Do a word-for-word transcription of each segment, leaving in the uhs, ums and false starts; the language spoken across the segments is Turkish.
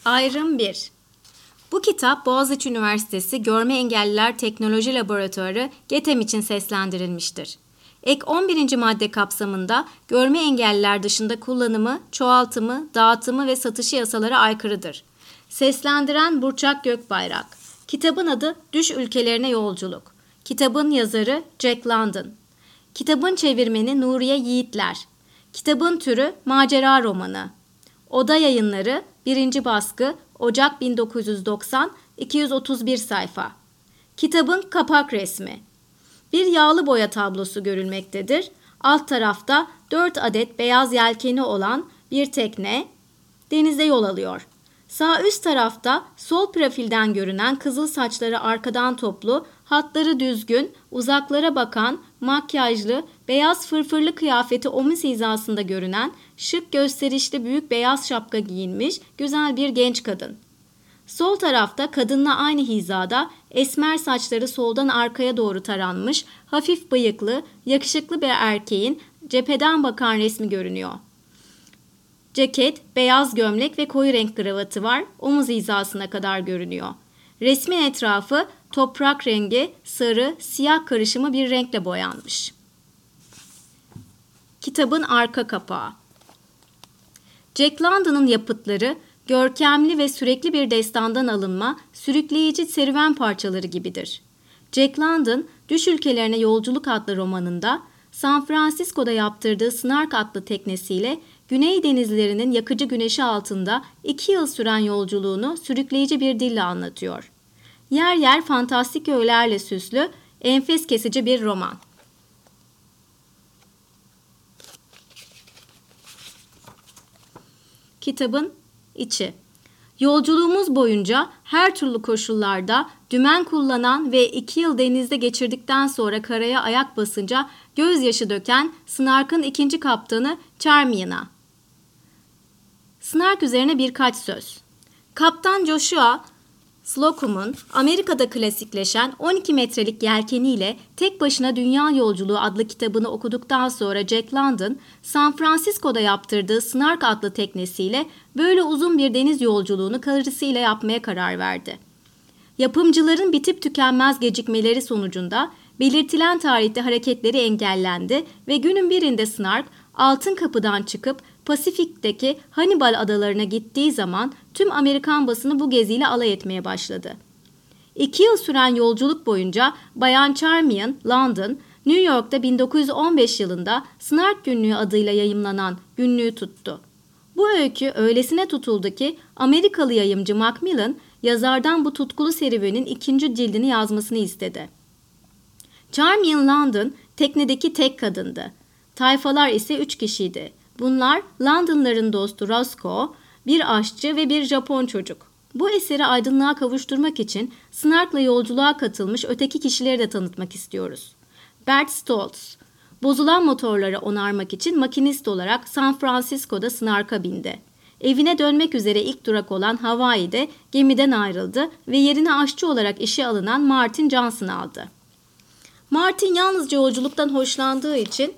Ayrım bir. Bu kitap Boğaziçi Üniversitesi Görme Engelliler Teknoloji Laboratuvarı GETEM için seslendirilmiştir. Ek on birinci madde kapsamında görme engelliler dışında kullanımı, çoğaltımı, dağıtımı ve satışı yasalara aykırıdır. Seslendiren Burçak Gökbayrak. Kitabın adı Düş Ülkelerine Yolculuk. Kitabın yazarı Jack London. Kitabın çevirmeni Nuriye Yiğitler. Kitabın türü macera romanı. Oda Yayınları birinci baskı Ocak bin dokuz yüz doksan, iki yüz otuz bir sayfa. Kitabın kapak resmi. Bir yağlı boya tablosu görülmektedir. Alt tarafta dört adet beyaz yelkeni olan bir tekne denize yol alıyor. Sağ üst tarafta sol profilden görünen kızıl saçları arkadan toplu, hatları düzgün, uzaklara bakan, makyajlı, beyaz fırfırlı kıyafeti omuz hizasında görünen, şık gösterişli büyük beyaz şapka giyinmiş güzel bir genç kadın. Sol tarafta kadınla aynı hizada esmer saçları soldan arkaya doğru taranmış, hafif bıyıklı, yakışıklı bir erkeğin cepheden bakan resmi görünüyor. Ceket, beyaz gömlek ve koyu renk kravatı var, omuz hizasına kadar görünüyor. Resmin etrafı toprak rengi, sarı, siyah karışımı bir renkle boyanmış. Kitabın arka kapağı. Jack London'ın yapıtları, görkemli ve sürekli bir destandan alınma, sürükleyici serüven parçaları gibidir. Jack London, Düş Ülkelerine Yolculuk adlı romanında, San Francisco'da yaptırdığı Snark adlı teknesiyle Güney denizlerinin yakıcı güneşi altında iki yıl süren yolculuğunu sürükleyici bir dille anlatıyor. Yer yer fantastik öğelerle süslü, enfes kesici bir roman. Kitabın içi. Yolculuğumuz boyunca her türlü koşullarda dümen kullanan ve iki yıl denizde geçirdikten sonra karaya ayak basınca gözyaşı döken Snark'ın ikinci kaptanı Charmian'a. Snark üzerine birkaç söz. Kaptan Joshua Slocum'un Amerika'da klasikleşen on iki metrelik yelkeniyle Tek Başına Dünya Yolculuğu adlı kitabını okuduktan sonra Jack London, San Francisco'da yaptırdığı Snark adlı teknesiyle böyle uzun bir deniz yolculuğunu karısıyla yapmaya karar verdi. Yapımcıların bitip tükenmez gecikmeleri sonucunda belirtilen tarihte hareketleri engellendi ve günün birinde Snark, Altın Kapı'dan çıkıp Pasifik'teki Hannibal adalarına gittiği zaman tüm Amerikan basını bu geziyle alay etmeye başladı. İki yıl süren yolculuk boyunca Bayan Charmian London, New York'ta bin dokuz yüz on beş yılında Snark Günlüğü adıyla yayımlanan günlüğü tuttu. Bu öykü öylesine tutuldu ki Amerikalı yayımcı Macmillan, yazardan bu tutkulu serüvenin ikinci cildini yazmasını istedi. Charmian London teknedeki tek kadındı. Tayfalar ise üç kişiydi. Bunlar Londonların dostu Roscoe, bir aşçı ve bir Japon çocuk. Bu eseri aydınlığa kavuşturmak için Snark'la yolculuğa katılmış öteki kişileri de tanıtmak istiyoruz. Bert Stoltz, bozulan motorları onarmak için makinist olarak San Francisco'da Snark'a bindi. Evine dönmek üzere ilk durak olan Hawaii'de gemiden ayrıldı ve yerine aşçı olarak işe alınan Martin Johnson aldı. Martin yalnızca yolculuktan hoşlandığı için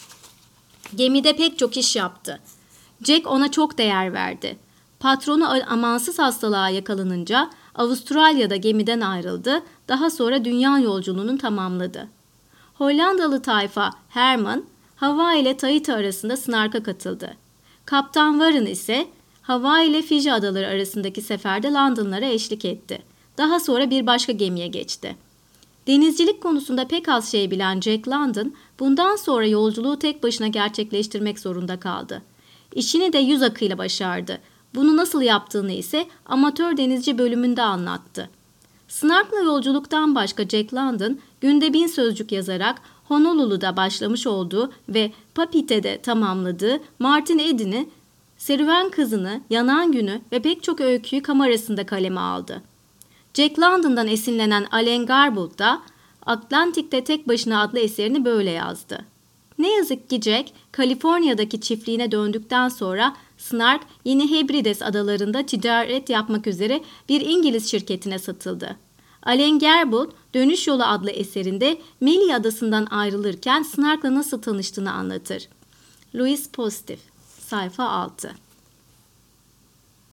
gemide pek çok iş yaptı. Jack ona çok değer verdi. Patronu amansız hastalığa yakalanınca Avustralya'da gemiden ayrıldı, daha sonra dünya yolculuğunu tamamladı. Hollandalı tayfa Herman, Hawaii ile Tahiti arasında Snark'a katıldı. Kaptan Warren ise Hawaii ile Fiji adaları arasındaki seferde Londonlara eşlik etti. Daha sonra bir başka gemiye geçti. Denizcilik konusunda pek az şey bilen Jack London, bundan sonra yolculuğu tek başına gerçekleştirmek zorunda kaldı. İşini de yüz akıyla başardı. Bunu nasıl yaptığını ise amatör denizci bölümünde anlattı. Snark'la yolculuktan başka Jack London, günde bin sözcük yazarak Honolulu'da başlamış olduğu ve Papite'de tamamladığı Martin Eden'i, Serüven Kızı'nı, Yanan Günü ve pek çok öyküyü kamerasında kaleme aldı. Jack London'dan esinlenen Alain Garbold da Atlantik'te Tek Başına adlı eserini böyle yazdı. Ne yazık ki Jack, Kaliforniya'daki çiftliğine döndükten sonra Snark, Yeni Hebrides adalarında ticaret yapmak üzere bir İngiliz şirketine satıldı. Alain Garbold, Dönüş Yolu adlı eserinde Meli Adası'ndan ayrılırken Snark'la nasıl tanıştığını anlatır. Louis Positif, sayfa altı.